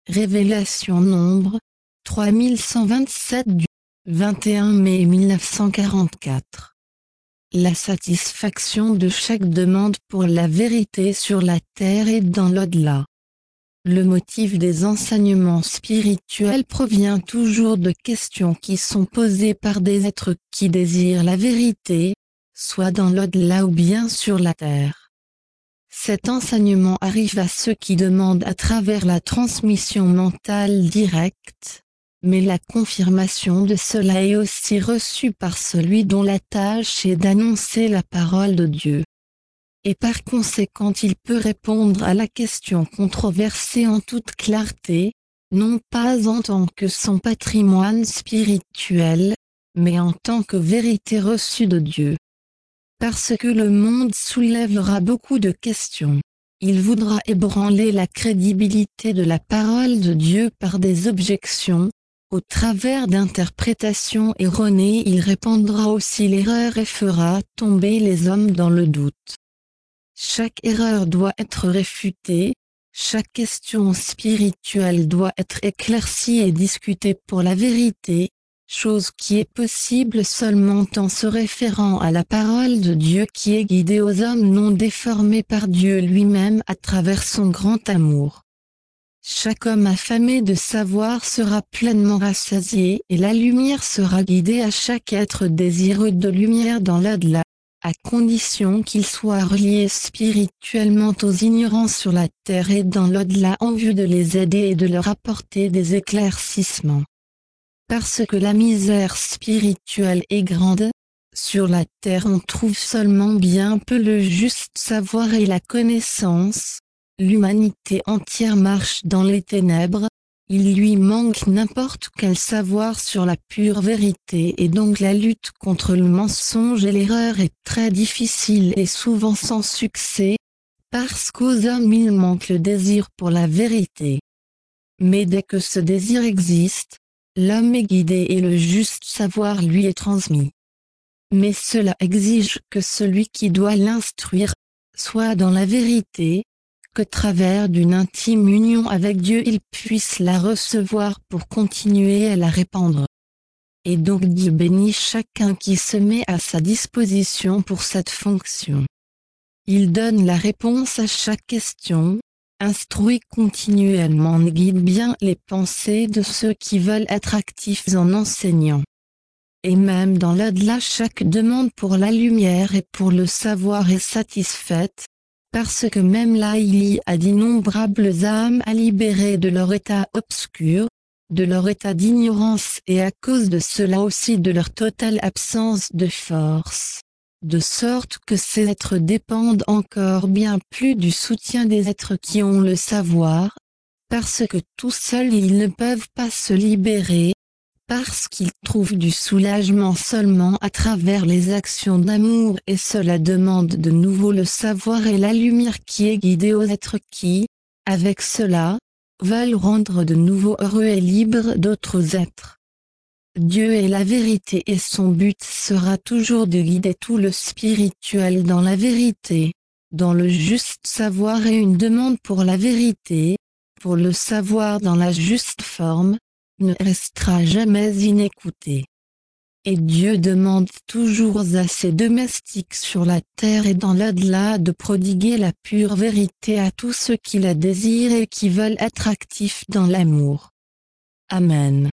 Révélation Nombre 3127 du 21 mai 1944. La satisfaction de chaque demande pour la vérité sur la terre et dans l'au-delà. Le motif des enseignements spirituels provient toujours de questions qui sont posées par des êtres qui désirent la vérité, soit dans l'au-delà ou bien sur la terre. Cet enseignement arrive à ceux qui demandent à travers la transmission mentale directe, mais la confirmation de cela est aussi reçue par celui dont la tâche est d'annoncer la parole de Dieu. Et par conséquent il peut répondre à la question controversée en toute clarté, non pas en tant que son patrimoine spirituel, mais en tant que vérité reçue de Dieu. Parce que le monde soulèvera beaucoup de questions. Il voudra ébranler la crédibilité de la parole de Dieu par des objections. Au travers d'interprétations erronées, il répandra aussi l'erreur et fera tomber les hommes dans le doute. Chaque erreur doit être réfutée, chaque question spirituelle doit être éclaircie et discutée pour la vérité, chose qui est possible seulement en se référant à la parole de Dieu qui est guidée aux hommes non déformés par Dieu lui-même à travers son grand amour. Chaque homme affamé de savoir sera pleinement rassasié et la lumière sera guidée à chaque être désireux de lumière dans l'au-delà, à condition qu'il soit relié spirituellement aux ignorants sur la terre et dans l'au-delà en vue de les aider et de leur apporter des éclaircissements. Parce que la misère spirituelle est grande, sur la terre on trouve seulement bien peu le juste savoir et la connaissance, l'humanité entière marche dans les ténèbres, il lui manque n'importe quel savoir sur la pure vérité et donc la lutte contre le mensonge et l'erreur est très difficile et souvent sans succès, parce qu'aux hommes il manque le désir pour la vérité. Mais dès que ce désir existe, l'homme est guidé et le juste savoir lui est transmis. Mais cela exige que celui qui doit l'instruire soit dans la vérité, qu'au travers d'une intime union avec Dieu il puisse la recevoir pour continuer à la répandre. Et donc Dieu bénit chacun qui se met à sa disposition pour cette fonction. Il donne la réponse à chaque question, instruit continuellement et guide bien les pensées de ceux qui veulent être actifs en enseignant. Et même dans l'au-delà chaque demande pour la lumière et pour le savoir est satisfaite, parce que même là il y a d'innombrables âmes à libérer de leur état obscur, de leur état d'ignorance et à cause de cela aussi de leur totale absence de force. De sorte que ces êtres dépendent encore bien plus du soutien des êtres qui ont le savoir, parce que tout seuls ils ne peuvent pas se libérer, parce qu'ils trouvent du soulagement seulement à travers les actions d'amour et cela demande de nouveau le savoir et la lumière qui est guidée aux êtres qui, avec cela, veulent rendre de nouveau heureux et libres d'autres êtres. Dieu est la vérité et son but sera toujours de guider tout le spirituel dans la vérité, dans le juste savoir et une demande pour la vérité, pour le savoir dans la juste forme, ne restera jamais inécoutée. Et Dieu demande toujours à ses domestiques sur la terre et dans l'au-delà de prodiguer la pure vérité à tous ceux qui la désirent et qui veulent être actifs dans l'amour. Amen.